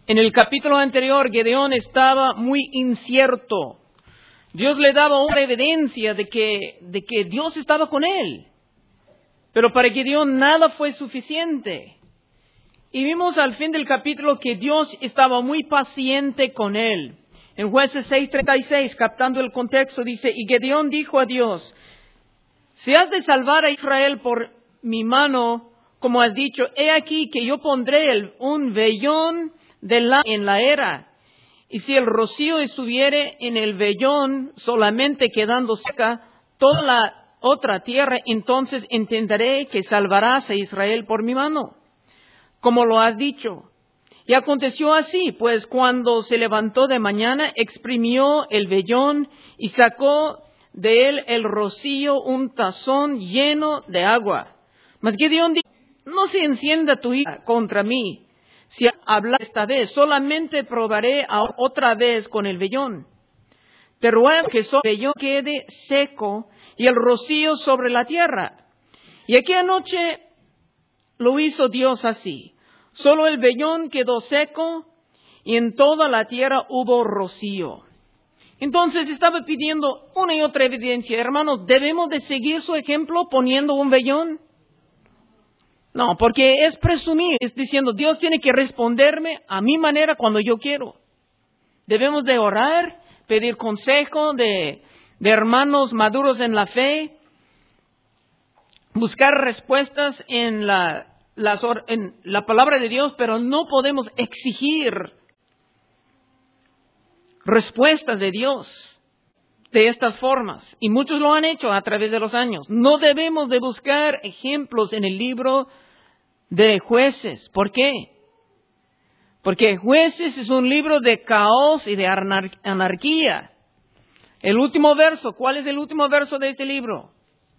En el capítulo anterior, Gedeón estaba muy incierto. Dios le daba una evidencia de que Dios estaba con él. Pero para Gedeón nada fue suficiente. Y vimos al fin del capítulo que Dios estaba muy paciente con él. En Jueces 6:36, captando el contexto, dice, y Gedeón dijo a Dios, si has de salvar a Israel por mi mano, como has dicho, he aquí que yo pondré un vellón en la era. Y si el rocío estuviere en el vellón solamente quedando seca toda la otra tierra, entonces entenderé que salvarás a Israel por mi mano, como lo has dicho. Y aconteció así, pues cuando se levantó de mañana, exprimió el vellón y sacó de él el rocío, un tazón lleno de agua. Mas Gedeón dijo, no se encienda tu ira contra mí. Si hablas esta vez, solamente probaré otra vez con el vellón. Te ruego que el vellón quede seco y el rocío sobre la tierra. Y aquella noche lo hizo Dios así. Solo el vellón quedó seco y en toda la tierra hubo rocío. Entonces estaba pidiendo una y otra evidencia. Hermanos, ¿debemos de seguir su ejemplo poniendo un vellón? No, porque es presumir, es diciendo, Dios tiene que responderme a mi manera cuando yo quiero. Debemos de orar, pedir consejo de hermanos maduros en la fe, buscar respuestas en la palabra de Dios, pero no podemos exigir respuestas de Dios de estas formas. Y muchos lo han hecho a través de los años. No debemos de buscar ejemplos en el libro de Jueces. ¿Por qué? Porque Jueces es un libro de caos y de anarquía. El último verso, ¿cuál es el último verso de este libro?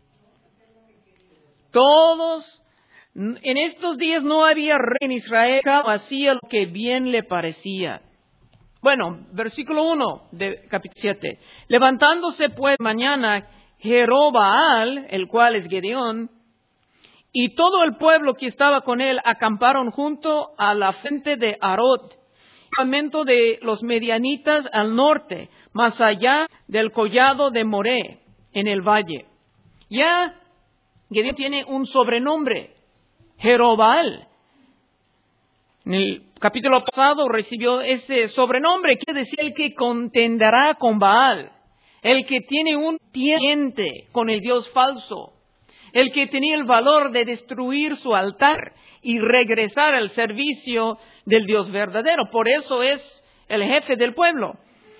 En estos días no había rey en Israel, hacía lo que bien le parecía. Bueno, versículo 1 de capítulo 7. Levantándose pues mañana Jerobaal, el cual es Gedeón, y todo el pueblo que estaba con él acamparon junto a la fuente de Arot, campamento de los medianitas al norte, más allá del collado de Moré, en el valle. Ya Gedeón tiene un sobrenombre, Jerobaal. En el capítulo pasado recibió ese sobrenombre, quiere decir el que contenderá con Baal, el que tiene un diente con el Dios falso, el que tenía el valor de destruir su altar y regresar al servicio del Dios verdadero. Por eso es el jefe del pueblo.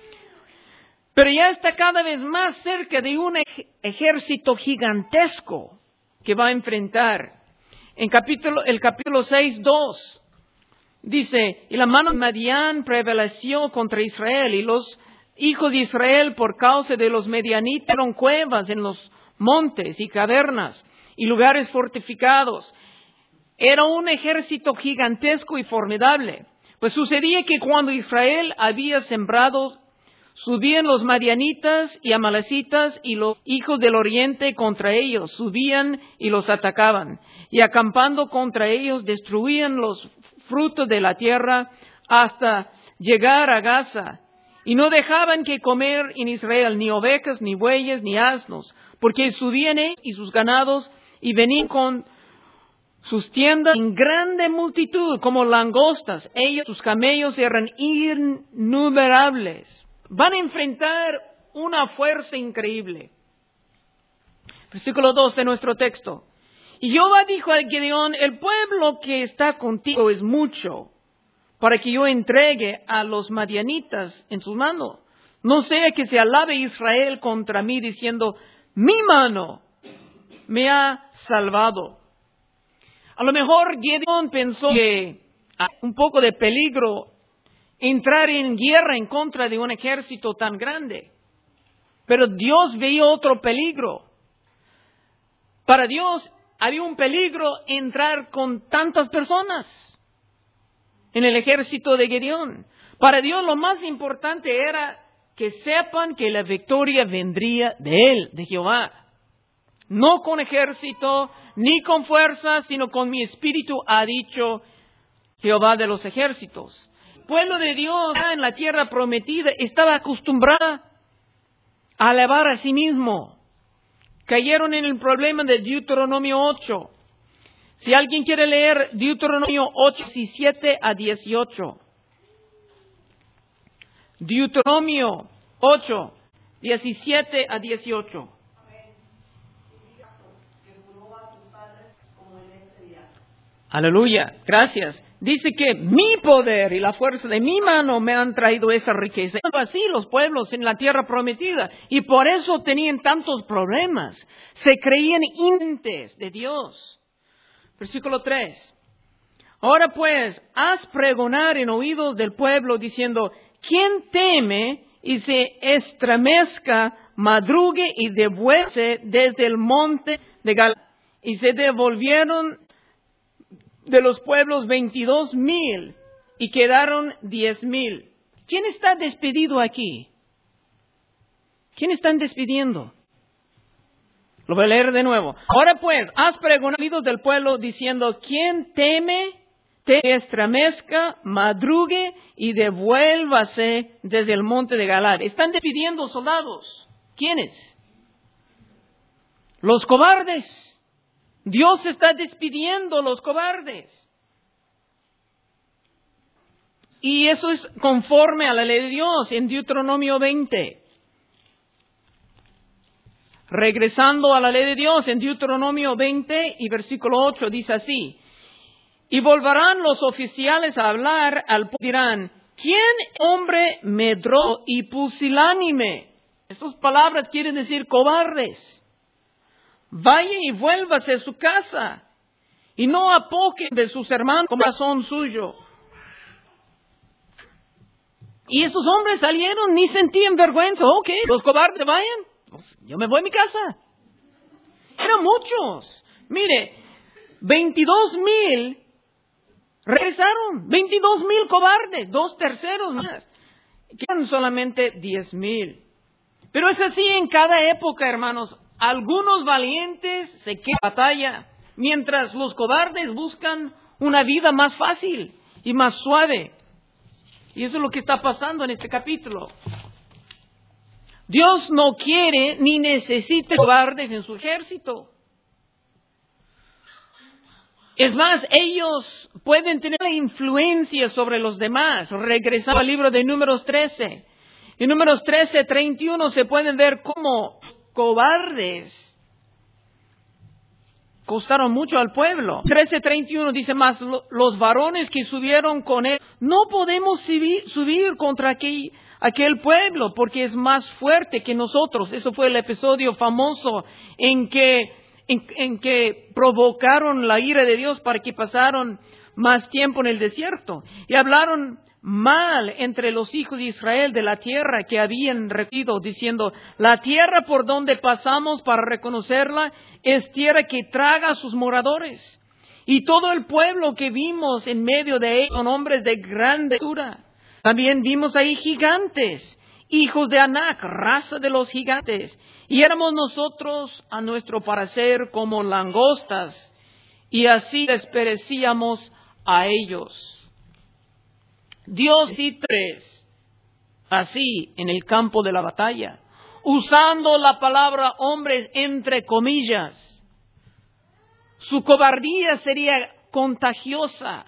Pero ya está cada vez más cerca de un ejército gigantesco que va a enfrentar. En el capítulo 6:2. Dice, y la mano de Madián prevaleció contra Israel, y los hijos de Israel, por causa de los medianitas, hicieron cuevas en los montes y cavernas y lugares fortificados. Era un ejército gigantesco y formidable. Pues sucedía que cuando Israel había sembrado, subían los madianitas y amalecitas y los hijos del oriente contra ellos, subían y los atacaban. Y acampando contra ellos, destruían los frutos de la tierra hasta llegar a Gaza. Y no dejaban que comer en Israel ni ovejas, ni bueyes, ni asnos, porque subían ellos y sus ganados y venían con sus tiendas en grande multitud, como langostas. Ellos, sus camellos eran innumerables. Van a enfrentar una fuerza increíble. Versículo 2 de nuestro texto. Y Jehová dijo a Gedeón, el pueblo que está contigo es mucho, para que yo entregue a los madianitas en sus manos. No sea que se alabe Israel contra mí, diciendo, mi mano me ha salvado. A lo mejor Gedeón pensó que hay un poco de peligro entrar en guerra en contra de un ejército tan grande. Pero Dios veía otro peligro. Para Dios había un peligro entrar con tantas personas en el ejército de Gedeón. Para Dios lo más importante era que sepan que la victoria vendría de Él, de Jehová. No con ejército, ni con fuerza, sino con mi espíritu, ha dicho Jehová de los ejércitos. pueblo de Dios en la tierra prometida estaba acostumbrada a alabar a sí mismo. Cayeron en el problema de Deuteronomio 8. Si alguien quiere leer Deuteronomio 8, 17 a 18. Deuteronomio 8, 17 a 18. Aleluya, gracias. Dice que mi poder y la fuerza de mi mano me han traído esa riqueza. Así los pueblos en la tierra prometida. Y por eso tenían tantos problemas. Se creían inocentes de Dios. Versículo 3. Ahora pues, haz pregonar en oídos del pueblo diciendo, ¿quién teme y se estremezca, madrugue y devuélvese desde el monte de Galaad? Y se devolvieron de los pueblos 22,000 y quedaron 10,000. ¿Quién está despedido aquí? ¿Quién están despidiendo? Lo voy a leer de nuevo. Ahora pues, haz pregonado del pueblo diciendo, ¿quién teme, te estremezca, madrugue y devuélvase desde el monte de Galaad? Están despidiendo soldados. ¿Quiénes? Los cobardes. Dios está despidiendo los cobardes. Y eso es conforme a la ley de Dios en Deuteronomio 20. Regresando a la ley de Dios en Deuteronomio 20 y versículo 8 dice así. Y volverán los oficiales a hablar al pueblo y dirán, ¿quién hombre medroso y pusilánime? Estas palabras quieren decir cobardes. Vaya y vuélvase a su casa y no apoquen de sus hermanos con razón suyo. Y esos hombres salieron ni sentían vergüenza. Ok, los cobardes vayan, pues yo me voy a mi casa. Eran muchos. Mire, 22,000 regresaron. 22,000 cobardes, 2/3 más. Quedan solamente 10,000. Pero es así en cada época, hermanos. Algunos valientes se quedan en batalla, mientras los cobardes buscan una vida más fácil y más suave. Y eso es lo que está pasando en este capítulo. Dios no quiere ni necesita cobardes en su ejército. Es más, ellos pueden tener influencia sobre los demás. Regresando al libro de Números 13. En Números 13, 31 se pueden ver cómo cobardes costaron mucho al pueblo. 13:31 dice más, los varones que subieron con él, no podemos subir contra aquel pueblo porque es más fuerte que nosotros. Eso fue el episodio famoso en que provocaron la ira de Dios para que pasaron más tiempo en el desierto. Y hablaron mal entre los hijos de Israel de la tierra que habían recibido, diciendo, la tierra por donde pasamos para reconocerla es tierra que traga a sus moradores. Y todo el pueblo que vimos en medio de ellos son hombres de gran estatura. También vimos ahí gigantes, hijos de Anac, raza de los gigantes. Y éramos nosotros, a nuestro parecer, como langostas, y así les perecíamos a ellos. Dios y tres, así en el campo de la batalla, usando la palabra hombres entre comillas. Su cobardía sería contagiosa.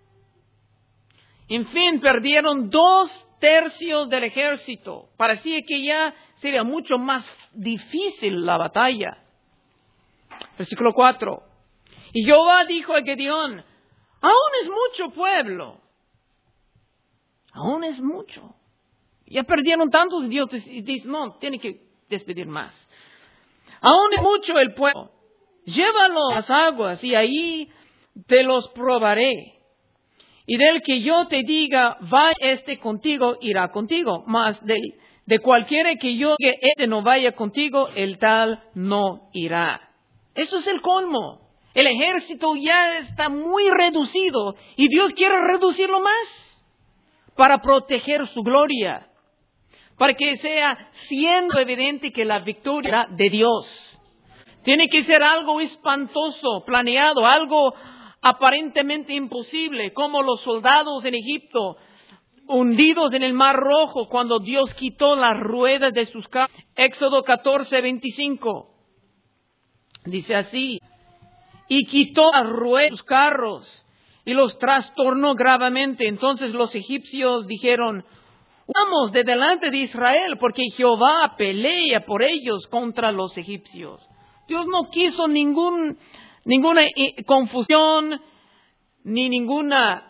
En fin, perdieron 2/3 del ejército. Parecía que ya sería mucho más difícil la batalla. Versículo 4. Y Jehová dijo a Gedeón, aún es mucho pueblo. Aún es mucho. Ya perdieron tantos y Dios dice, no, tiene que despedir más. Aún es mucho el pueblo. Llévalo a las aguas y ahí te los probaré. Y del que yo te diga, va contigo, irá contigo. Mas de cualquiera que yo diga, no vaya contigo, el tal no irá. Eso es el colmo. El ejército ya está muy reducido y Dios quiere reducirlo más para proteger su gloria, para que sea siendo evidente que la victoria era de Dios. Tiene que ser algo espantoso, planeado, algo aparentemente imposible, como los soldados en Egipto hundidos en el Mar Rojo cuando Dios quitó las ruedas de sus carros. Éxodo 14:25. Dice así: y quitó las ruedas de sus carros y los trastornó gravemente. Entonces los egipcios dijeron: vamos de delante de Israel, porque Jehová pelea por ellos contra los egipcios. Dios no quiso ninguna confusión ni ninguna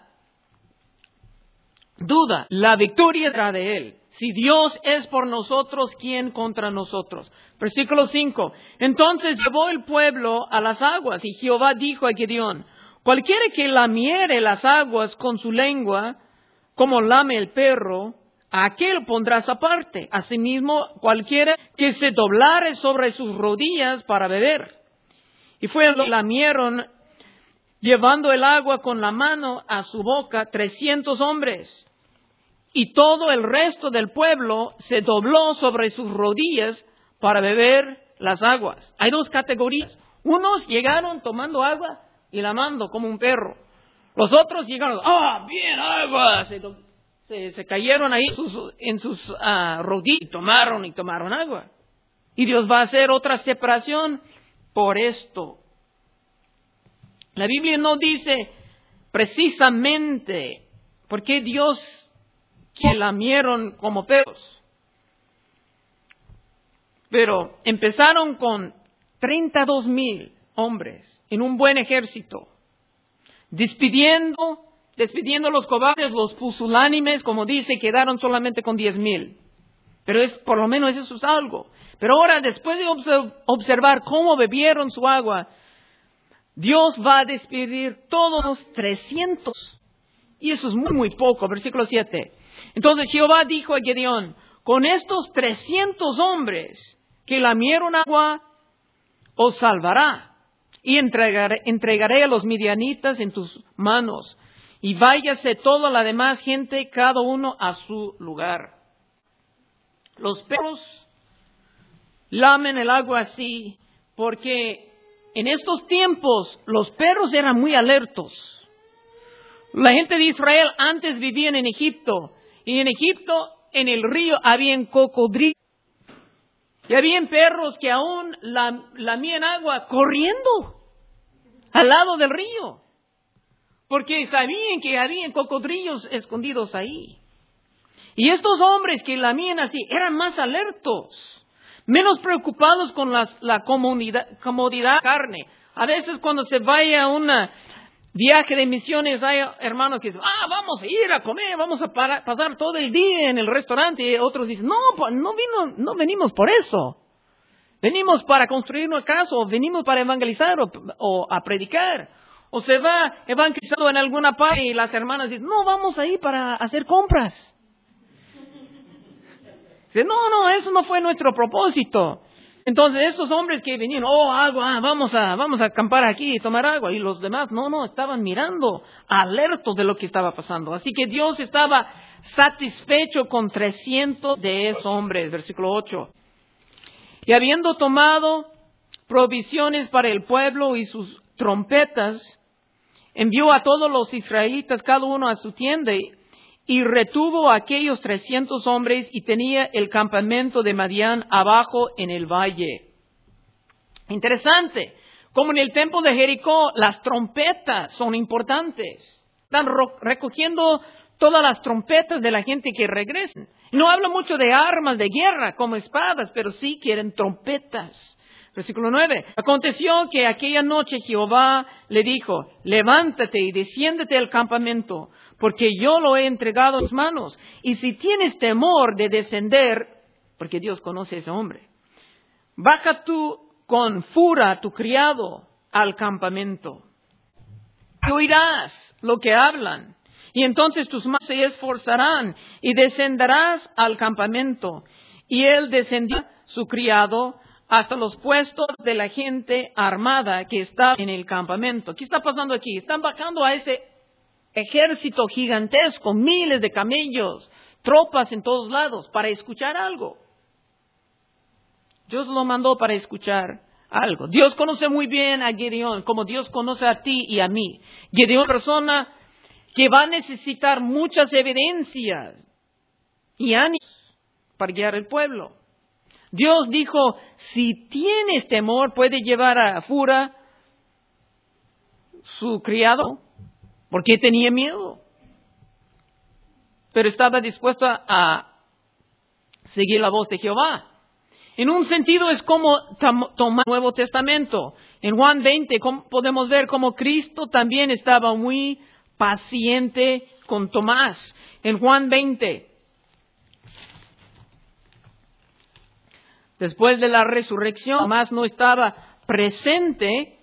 duda. La victoria será de Él. Si Dios es por nosotros, ¿quién contra nosotros? Versículo 5. Entonces llevó el pueblo a las aguas, y Jehová dijo a Gedeón: cualquiera que lamiere las aguas con su lengua, como lame el perro, a aquel pondrás aparte. Asimismo, cualquiera que se doblare sobre sus rodillas para beber. Y lamieron, llevando el agua con la mano a su boca, 300 hombres. Y todo el resto del pueblo se dobló sobre sus rodillas para beber las aguas. Hay dos categorías. Unos llegaron tomando agua y lamando como un perro. Los otros llegaron, bien, agua. Se cayeron ahí en sus rodillas y tomaron agua. Y Dios va a hacer otra separación por esto. La Biblia no dice precisamente por qué Dios que lamieron como perros. Pero empezaron con 32,000 hombres en un buen ejército, despidiendo los cobardes, los pusilánimes, como dice, quedaron solamente con 10,000. Pero por lo menos eso es algo. Pero ahora, después de observar cómo bebieron su agua, Dios va a despedir todos los 300. Y eso es muy, muy poco. Versículo 7. Entonces Jehová dijo a Gedeón: con estos 300 hombres que lamieron agua, os salvará. Y entregaré a los midianitas en tus manos. Y váyase toda la demás gente, cada uno a su lugar. Los perros lamen el agua así, porque en estos tiempos los perros eran muy alertos. La gente de Israel antes vivían en Egipto, y en Egipto, en el río, habían cocodrilos. Y habían perros que aún lamían agua corriendo al lado del río, porque sabían que habían cocodrilos escondidos ahí. Y estos hombres que lamían así eran más alertos, menos preocupados con la comodidad de carne. A veces cuando se vaya a un viaje de misiones, hay hermanos que dicen: vamos a ir a comer, vamos a pasar todo el día en el restaurante. Y otros dicen: no venimos por eso. Venimos para construir una casa, o venimos para evangelizar o a predicar. O se va evangelizando en alguna parte y las hermanas dicen: no, vamos a ir para hacer compras. Dice: no, eso no fue nuestro propósito. Entonces estos hombres que venían, agua, vamos a acampar aquí y tomar agua. Y los demás, no, estaban mirando, alertos de lo que estaba pasando. Así que Dios estaba satisfecho con 300 de esos hombres. Versículo 8. Y habiendo tomado provisiones para el pueblo y sus trompetas, envió a todos los israelitas, cada uno a su tienda, y retuvo a aquellos 300 hombres, y tenía el campamento de Madián abajo en el valle. Interesante, como en el templo de Jericó, las trompetas son importantes. Están recogiendo todas las trompetas de la gente que regresa. No habla mucho de armas de guerra como espadas, pero sí quieren trompetas. Versículo 9. Aconteció que aquella noche Jehová le dijo: levántate y desciéndete al campamento, porque yo lo he entregado en tus manos. Y si tienes temor de descender, porque Dios conoce a ese hombre, baja tú con Fura, tu criado, al campamento. Y oirás lo que hablan. Y entonces tus manos se esforzarán y descenderás al campamento. Y él descendió, su criado, hasta los puestos de la gente armada que está en el campamento. ¿Qué está pasando aquí? Están bajando a ese ejército gigantesco, miles de camellos, tropas en todos lados, para escuchar algo. Dios lo mandó para escuchar algo. Dios conoce muy bien a Gedeón, como Dios conoce a ti y a mí. Gedeón, persona que va a necesitar muchas evidencias y años para guiar al pueblo. Dios dijo, si tienes temor, puede llevar a Fura, su criado, porque tenía miedo. Pero estaba dispuesto a seguir la voz de Jehová. En un sentido es como tomar el Nuevo Testamento. En Juan 20 podemos ver cómo Cristo también estaba muy paciente con Tomás. En Juan 20, después de la resurrección, Tomás no estaba presente.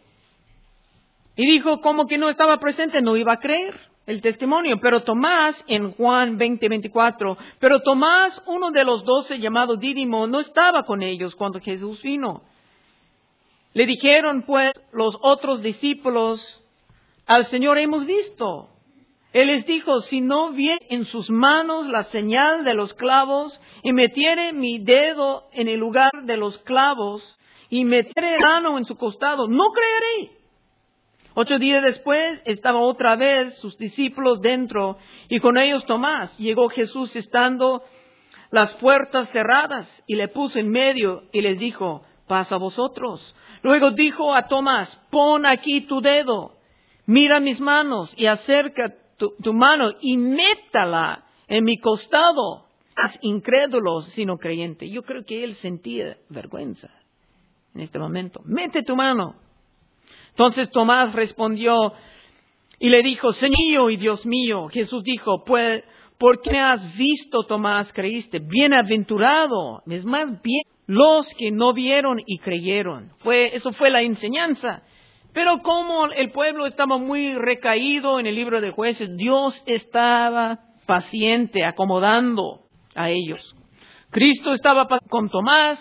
Y dijo, ¿cómo que no estaba presente? No iba a creer el testimonio. Pero Tomás, en Juan 20:24, pero Tomás, uno de los 12 llamado Dídimo, no estaba con ellos cuando Jesús vino. Le dijeron pues los otros discípulos, al Señor hemos visto. Él les dijo, si no viene en sus manos la señal de los clavos y metiere mi dedo en el lugar de los clavos y metiere la mano en su costado, no creeré. 8 días después estaba otra vez sus discípulos dentro y con ellos Tomás. Llegó Jesús estando las puertas cerradas y le puso en medio y les dijo, paz a vosotros. Luego dijo a Tomás, pon aquí tu dedo, mira mis manos y acerca tu mano y métala en mi costado. Es incrédulo, sino creyente. Yo creo que él sentía vergüenza en este momento. Mete tu mano. Entonces Tomás respondió y le dijo, Señor y Dios mío. Jesús dijo, pues, ¿por qué me has visto, Tomás, creíste? Bienaventurado, es más bien los que no vieron y creyeron. Eso fue la enseñanza. Pero como el pueblo estaba muy recaído en el libro de Jueces, Dios estaba paciente, acomodando a ellos. Cristo estaba con Tomás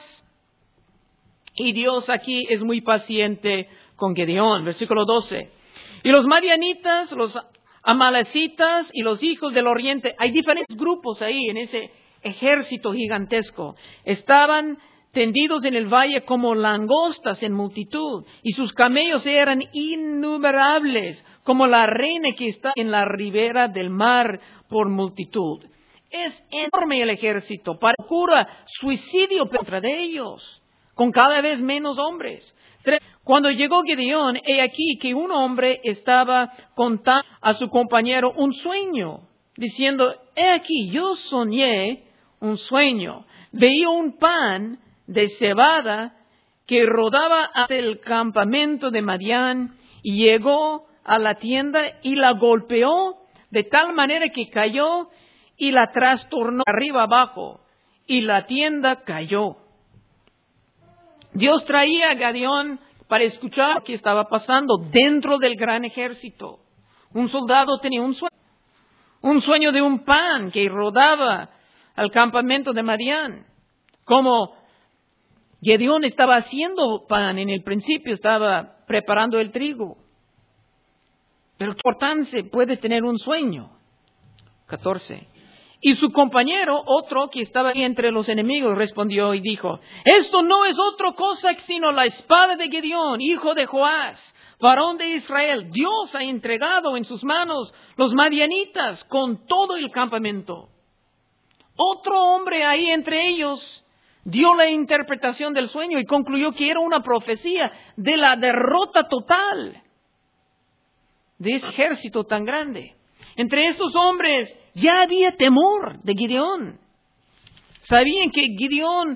y Dios aquí es muy paciente con Gedeón. Versículo 12. Y los madianitas, los amalecitas y los hijos del oriente, hay diferentes grupos ahí en ese ejército gigantesco. Estaban tendidos en el valle como langostas en multitud, y sus camellos eran innumerables, como la arena que está en la ribera del mar por multitud. Es enorme el ejército, procura suicidio contra de ellos, con cada vez menos hombres. Cuando llegó Gedeón, he aquí que un hombre estaba contando a su compañero un sueño, diciendo, he aquí, yo soñé un sueño, veía un pan de cebada que rodaba hacia el campamento de Madián y llegó a la tienda y la golpeó de tal manera que cayó y la trastornó arriba abajo y la tienda cayó. Dios traía a Gedeón para escuchar lo que estaba pasando dentro del gran ejército. Un soldado tenía un sueño de un pan que rodaba al campamento de Madián. Como Gedeón estaba haciendo pan en el principio, estaba preparando el trigo. Pero qué importancia puede tener un sueño. 14. Y su compañero, otro que estaba ahí entre los enemigos, respondió y dijo, esto no es otra cosa sino la espada de Gedeón, hijo de Joás, varón de Israel. Dios ha entregado en sus manos los madianitas con todo el campamento. Otro hombre ahí entre ellos dio la interpretación del sueño y concluyó que era una profecía de la derrota total de ese ejército tan grande. Entre estos hombres ya había temor de Gedeón. Sabían que Gedeón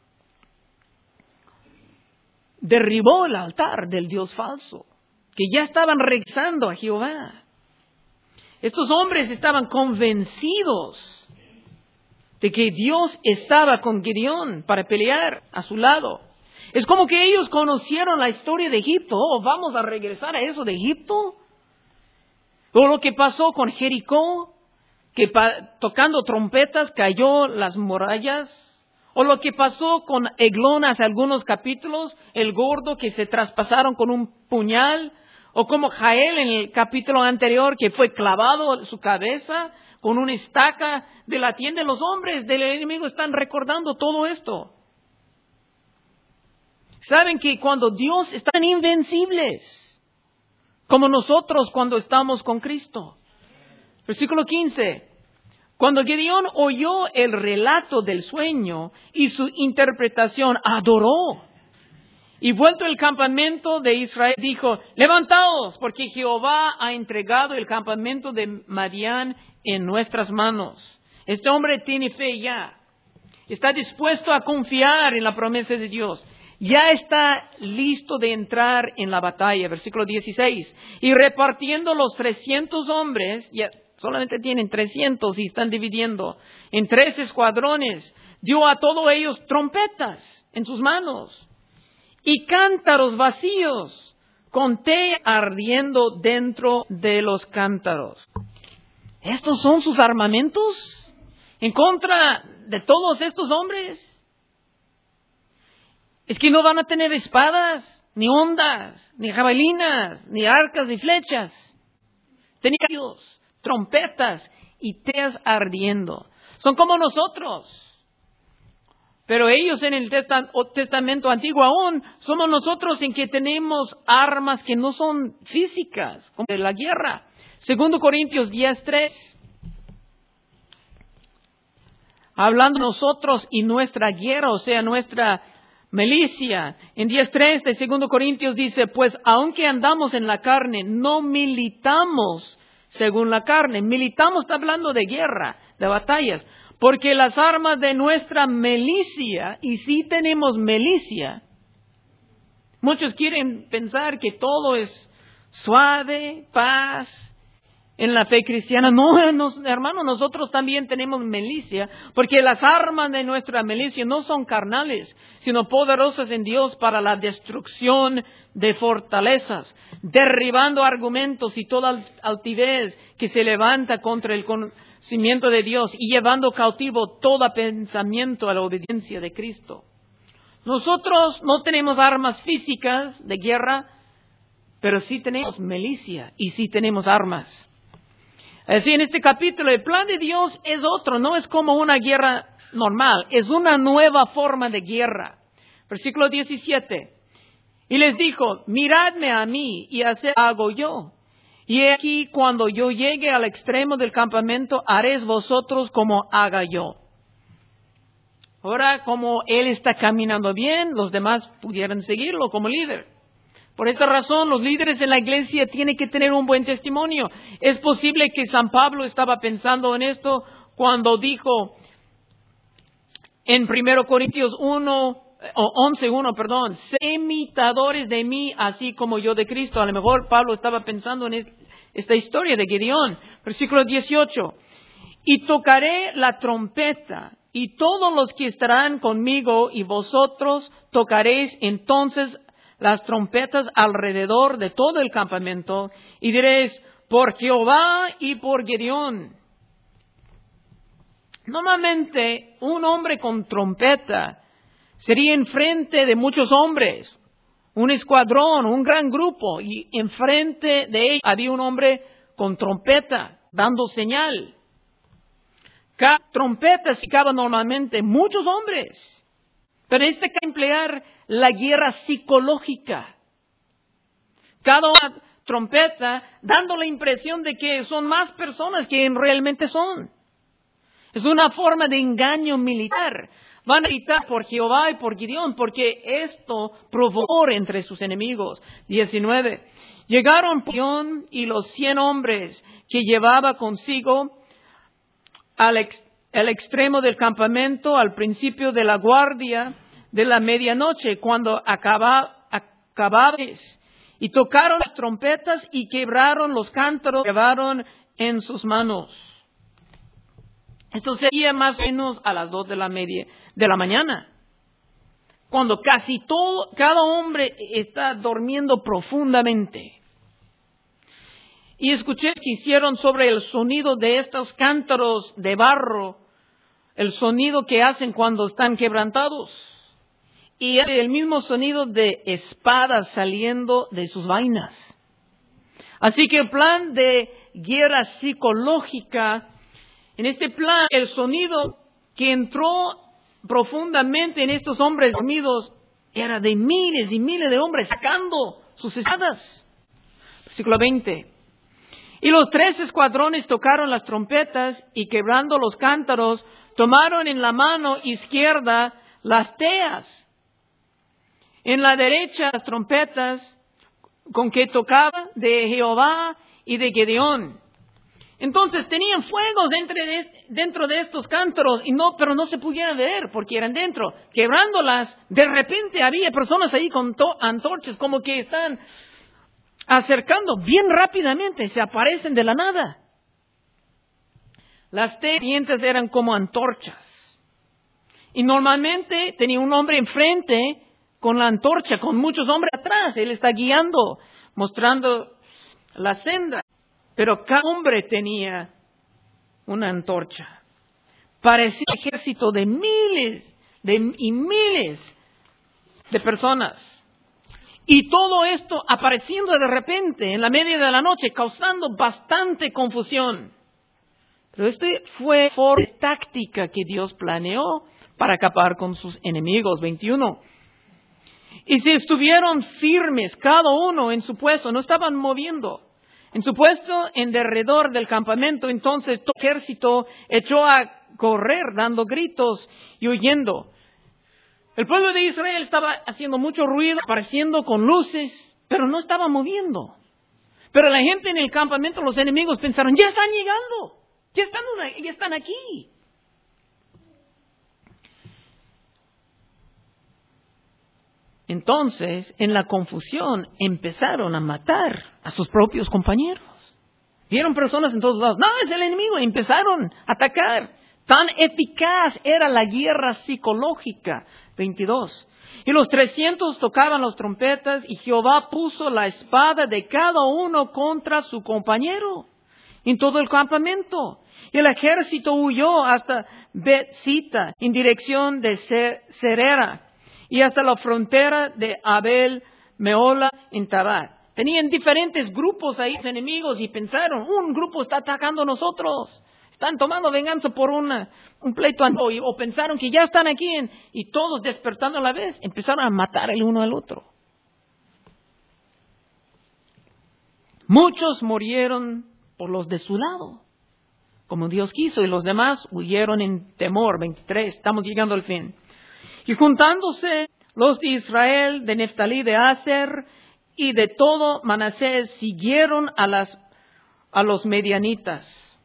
derribó el altar del Dios falso, que ya estaban regresando a Jehová. Estos hombres estaban convencidos de que Dios estaba con Gedeón para pelear a su lado. Es como que ellos conocieron la historia de Egipto. Oh, vamos a regresar a eso de Egipto. O lo que pasó con Jericó, que tocando trompetas cayó las murallas. O lo que pasó con Eglón hace algunos capítulos, el gordo que se traspasaron con un puñal. O como Jael en el capítulo anterior, que fue clavado su cabeza con una estaca de la tienda. Los hombres del enemigo están recordando todo esto. Saben que cuando Dios están invencibles, como nosotros cuando estamos con Cristo. Versículo 15. Cuando Gedeón oyó el relato del sueño y su interpretación, adoró. Y vuelto al campamento de Israel, dijo, levantaos, porque Jehová ha entregado el campamento de Madián en nuestras manos. Este hombre tiene fe ya. Está dispuesto a confiar en la promesa de Dios. Ya está listo de entrar en la batalla. Versículo 16. Y repartiendo los 300 hombres, ya solamente tienen 300 y están dividiendo en 3 escuadrones, dio a todos ellos trompetas en sus manos y cántaros vacíos, con té ardiendo dentro de los cántaros. ¿Estos son sus armamentos en contra de todos estos hombres? Es que no van a tener espadas, ni ondas, ni jabalinas, ni arcas, ni flechas. Tenían trompetas y teas ardiendo. Son como nosotros. Pero ellos en el Testamento Antiguo aún somos nosotros en que tenemos armas que no son físicas, como de la guerra. 2 Corintios 10:3. Hablando de nosotros y nuestra guerra, o sea, nuestra milicia. En 10:3 de 2 Corintios dice, pues aunque andamos en la carne, no militamos según la carne. Militamos, está hablando de guerra, de batallas. Porque las armas de nuestra milicia, y si tenemos milicia, muchos quieren pensar que todo es suave, paz, en la fe cristiana. No, hermano, nosotros también tenemos milicia, porque las armas de nuestra milicia no son carnales, sino poderosas en Dios para la destrucción de fortalezas, derribando argumentos y toda altivez que se levanta contra el conocimiento de Dios y llevando cautivo todo pensamiento a la obediencia de Cristo. Nosotros no tenemos armas físicas de guerra, pero sí tenemos milicia y sí tenemos armas. Así en este capítulo el plan de Dios es otro, no es como una guerra normal, es una nueva forma de guerra. Versículo 17. Y les dijo, miradme a mí y así hago yo. Y he aquí cuando yo llegue al extremo del campamento, haréis vosotros como haga yo. Ahora, como él está caminando bien, los demás pudieran seguirlo como líder. Por esta razón, los líderes en la iglesia tienen que tener un buen testimonio. Es posible que San Pablo estaba pensando en esto cuando dijo en 1 Corintios 11:1, sé imitadores de mí, así como yo de Cristo. A lo mejor Pablo estaba pensando en esta historia de Gedeón. Versículo 18. Y tocaré la trompeta, y todos los que estarán conmigo y vosotros tocaréis entonces las trompetas alrededor de todo el campamento, y diréis, por Jehová y por Gedeón. Normalmente, un hombre con trompeta sería enfrente de muchos hombres, un escuadrón, un gran grupo, y enfrente de ellos había un hombre con trompeta, dando señal. Cada trompeta significaba normalmente muchos hombres, pero que emplear la guerra psicológica. Cada trompeta dando la impresión de que son más personas que realmente son. Es una forma de engaño militar. Van a gritar por Jehová y por Gedeón, porque esto provocó entre sus enemigos. 19. Llegaron Gedeón y los 100 hombres que llevaba consigo al extremo del campamento, al principio de la guardia de la medianoche, cuando acababais, y tocaron las trompetas y quebraron los cántaros que llevaron en sus manos. Esto sería más o menos a las 2 de la mañana, cuando cada hombre está durmiendo profundamente. Y escuché que hicieron sobre el sonido de estos cántaros de barro, el sonido que hacen cuando están quebrantados. Y el mismo sonido de espadas saliendo de sus vainas. Así que el plan de guerra psicológica, en este plan, el sonido que entró profundamente en estos hombres dormidos era de miles y miles de hombres sacando sus espadas. Versículo 20. Y los 3 escuadrones tocaron las trompetas y quebrando los cántaros, tomaron en la mano izquierda las teas. En la derecha las trompetas con que tocaba de Jehová y de Gedeón. Entonces tenían fuegos dentro de estos cántaros, pero no se podían ver porque eran dentro. Quebrándolas, de repente había personas ahí con antorchas, como que están acercando bien rápidamente, se aparecen de la nada. Las teas eran como antorchas. Y normalmente tenía un hombre enfrente con la antorcha, con muchos hombres atrás. Él está guiando, mostrando la senda. Pero cada hombre tenía una antorcha. Parecía un ejército de miles y miles de personas. Y todo esto apareciendo de repente en la media de la noche, causando bastante confusión. Pero fue forma táctica que Dios planeó para acabar con sus enemigos. 21. Y si estuvieron firmes, cada uno en su puesto, no estaban moviendo. En su puesto, en derredor del campamento, entonces todo el ejército echó a correr, dando gritos y huyendo. El pueblo de Israel estaba haciendo mucho ruido, apareciendo con luces, pero no estaba moviendo. Pero la gente en el campamento, los enemigos, pensaron, ya están llegando, ya están aquí. Entonces, en la confusión, empezaron a matar a sus propios compañeros. Vieron personas en todos lados. No, es el enemigo. Empezaron a atacar. Tan eficaz era la guerra psicológica. 22. Y los 300 tocaban las trompetas y Jehová puso la espada de cada uno contra su compañero en todo el campamento. Y el ejército huyó hasta Bet-sita en dirección de Serera y hasta la frontera de Abel Meola en Tabat. Tenían diferentes grupos ahí, enemigos, y pensaron, un grupo está atacando a nosotros. Están tomando venganza por un pleito, o pensaron que ya están aquí, y todos despertando a la vez, empezaron a matar el uno al otro. Muchos murieron por los de su lado, como Dios quiso, y los demás huyeron en temor. 23, estamos llegando al fin. Y juntándose los de Israel, de Neftalí, de Aser y de todo Manasés, siguieron a los medianitas.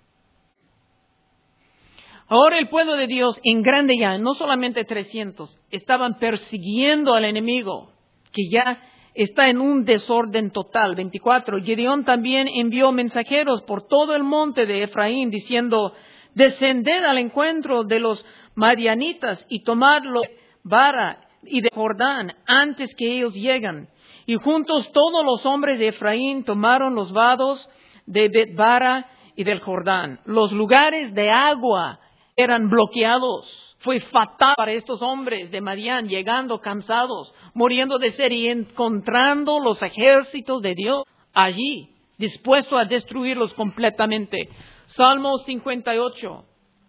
Ahora el pueblo de Dios, en grande ya, no solamente 300, estaban persiguiendo al enemigo, que ya está en un desorden total. 24. Gedeón también envió mensajeros por todo el monte de Efraín, diciendo, descended al encuentro de los madianitas y tomadlo de Bara y de Jordán antes que ellos lleguen. Y juntos todos los hombres de Efraín tomaron los vados de Bet-bara y del Jordán. Los lugares de agua eran bloqueados. Fue fatal para estos hombres de Madián, llegando cansados, muriendo de sed y encontrando los ejércitos de Dios allí, dispuestos a destruirlos completamente. Salmo 58.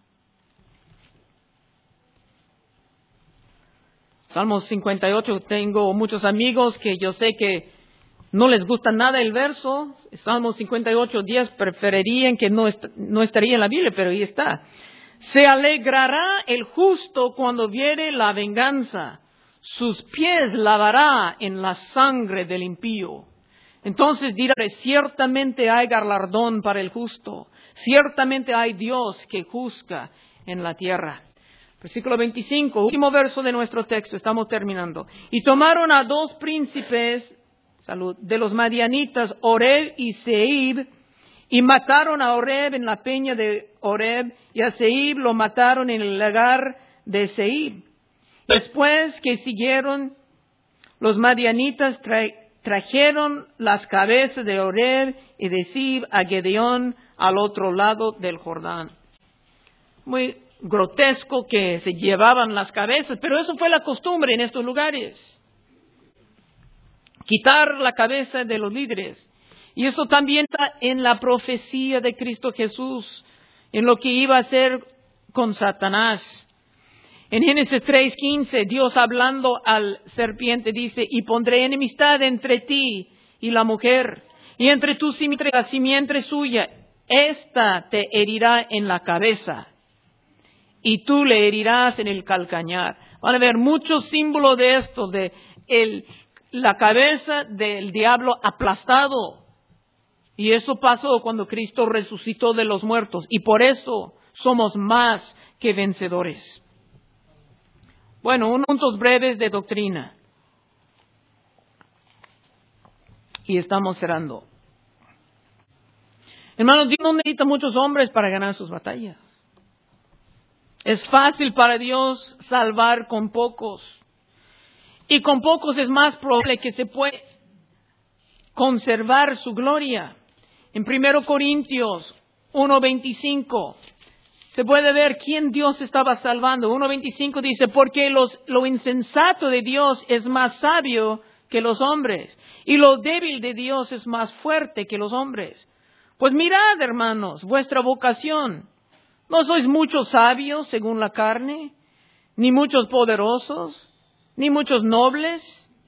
Salmo 58, tengo muchos amigos que yo sé que no les gusta nada el verso. Salmo 58, 10, preferirían que no estaría en la Biblia, pero ahí está. Se alegrará el justo cuando viere la venganza, sus pies lavará en la sangre del impío. Entonces dirá, ciertamente hay galardón para el justo, ciertamente hay Dios que juzga en la tierra. Versículo 25, último verso de nuestro texto, estamos terminando. Y tomaron a 2 príncipes, de los madianitas, Oreb y Seib, y mataron a Oreb en la peña de Oreb, y a Seib lo mataron en el lagar de Seib. Después que siguieron, los madianitas trajeron las cabezas de Oreb y de Seib a Gedeón al otro lado del Jordán. Muy grotesco que se llevaban las cabezas, pero eso fue la costumbre en estos lugares. Quitar la cabeza de los líderes. Y eso también está en la profecía de Cristo Jesús, en lo que iba a hacer con Satanás. En Génesis 3:15, Dios hablando al serpiente dice, y pondré enemistad entre ti y la mujer, Y entre tu simiente y la simiente suya, ésta te herirá en la cabeza, y tú le herirás en el calcañar. Van a ver muchos símbolos de esto, de la cabeza del diablo aplastado. Y eso pasó cuando Cristo resucitó de los muertos. Y por eso somos más que vencedores. Bueno, unos puntos breves de doctrina. Y estamos cerrando. Hermanos, Dios no necesita muchos hombres para ganar sus batallas. Es fácil para Dios salvar con pocos. Y con pocos es más probable que se pueda conservar su gloria. En 1 Corintios 1:25 se puede ver quién Dios estaba salvando. 1:25 dice, porque lo insensato de Dios es más sabio que los hombres, y lo débil de Dios es más fuerte que los hombres. Pues mirad, hermanos, vuestra vocación. No sois muchos sabios según la carne, ni muchos poderosos, ni muchos nobles,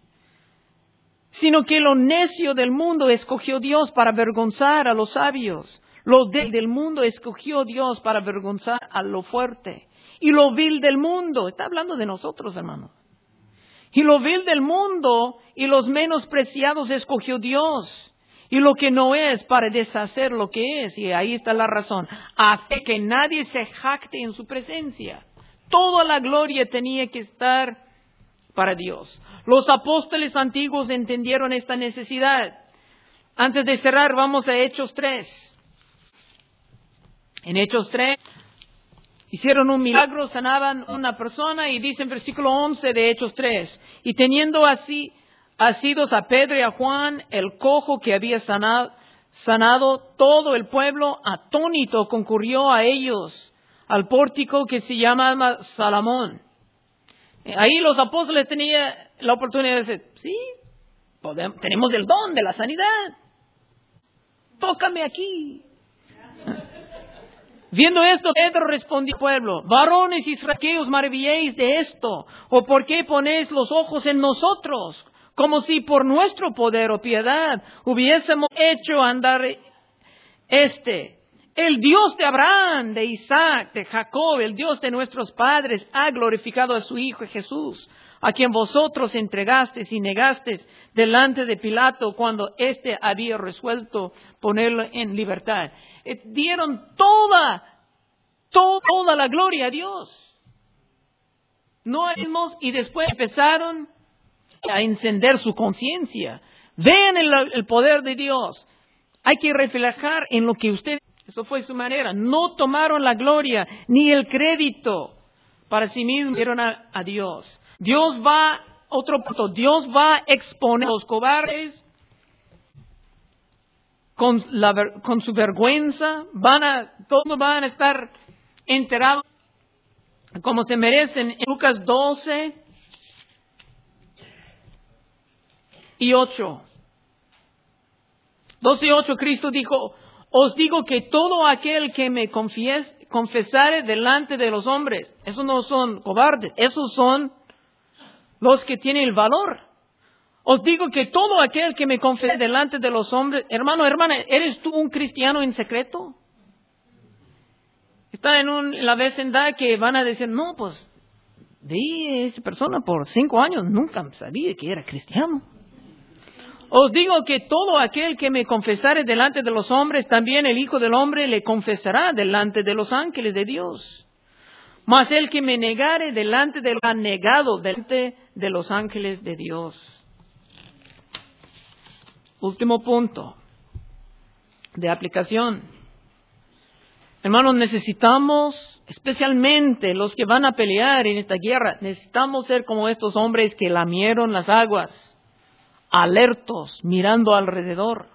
sino que lo necio del mundo escogió Dios para avergonzar a los sabios. Lo débil del mundo escogió Dios para avergonzar a lo fuerte. Y lo vil del mundo, está hablando de nosotros, hermanos. Y lo vil del mundo y los menospreciados escogió Dios. Y lo que no es para deshacer lo que es. Y ahí está la razón. Hace que nadie se jacte en su presencia. Toda la gloria tenía que estar para Dios. Los apóstoles antiguos entendieron esta necesidad. Antes de cerrar, vamos a Hechos 3. En Hechos 3, hicieron un milagro, sanaban una persona, y dice en versículo 11 de Hechos 3, y teniendo así asidos a Pedro y a Juan, el cojo que había sanado, todo el pueblo atónito concurrió a ellos, al pórtico que se llama Salomón. Ahí los apóstoles tenían la oportunidad de decir, sí, tenemos el don de la sanidad. Tócame aquí. Viendo esto, Pedro respondió al pueblo, varones israelíes, maravilléis de esto, o por qué ponéis los ojos en nosotros, como si por nuestro poder o piedad hubiésemos hecho andar el Dios de Abraham, de Isaac, de Jacob, el Dios de nuestros padres, ha glorificado a su Hijo Jesús, a quien vosotros entregasteis y negasteis delante de Pilato cuando éste había resuelto ponerlo en libertad. Dieron toda la gloria a Dios. Y después empezaron a encender su conciencia. Vean el poder de Dios. Hay que reflejar en lo que usted... Eso fue su manera. No tomaron la gloria ni el crédito para sí mismos, dieron a Dios. Dios va a exponer a los cobardes con su vergüenza. Todos van a estar enterados como se merecen. En Lucas 12 y 8. 12 y 8, Cristo dijo, os digo que todo aquel que me confesare delante de los hombres, esos no son cobardes, esos son los que tienen el valor. Os digo que todo aquel que me confiese delante de los hombres, hermano, hermana, ¿eres tú un cristiano en secreto? Está en la vecindad que van a decir, no, pues, vi a esa persona por 5 años, nunca sabía que era cristiano. Os digo que todo aquel que me confesare delante de los hombres, también el Hijo del Hombre le confesará delante de los ángeles de Dios. Mas el que me negare delante de los ha negado delante de los ángeles de Dios. Último punto de aplicación. Hermanos, necesitamos, especialmente los que van a pelear en esta guerra, necesitamos ser como estos hombres que lamieron las aguas, alertos, mirando alrededor.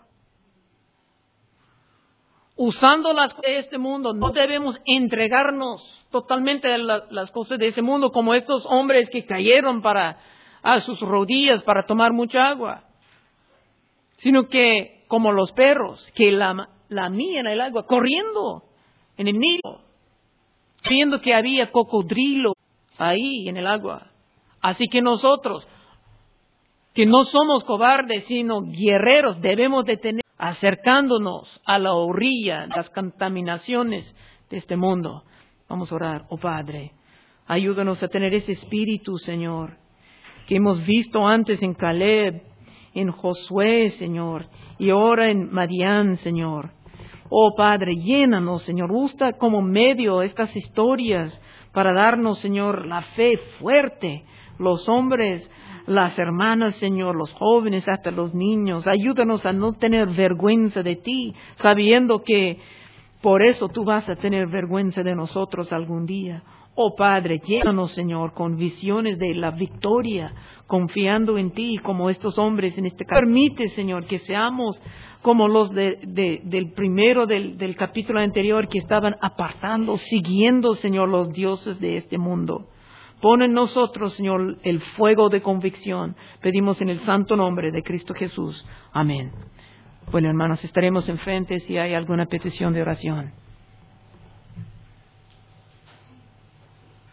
Usando las cosas de este mundo, no debemos entregarnos totalmente a las cosas de ese mundo, como estos hombres que cayeron a sus rodillas para tomar mucha agua, sino que como los perros que lamían el agua, corriendo en el Nilo, viendo que había cocodrilo ahí en el agua. Así que nosotros, que no somos cobardes, sino guerreros, debemos de tener acercándonos a la orilla de las contaminaciones de este mundo. Vamos a orar. Oh Padre, ayúdanos a tener ese espíritu, Señor, que hemos visto antes en Caleb, en Josué, Señor, y ahora en Madián, Señor. Oh Padre, llénanos, Señor, usa como medio estas historias para darnos, Señor, la fe fuerte. Los hombres, las hermanas, Señor, los jóvenes, hasta los niños. Ayúdanos a no tener vergüenza de ti, sabiendo que por eso tú vas a tener vergüenza de nosotros algún día. Oh Padre, llénanos, Señor, con visiones de la victoria, confiando en ti, como estos hombres en este caso. Permite, Señor, que seamos como los del primero del capítulo anterior, que estaban apartando, siguiendo, Señor, los dioses de este mundo. Pon en nosotros, Señor, el fuego de convicción. Pedimos en el santo nombre de Cristo Jesús. Amén. Bueno, hermanos, estaremos enfrente si hay alguna petición de oración.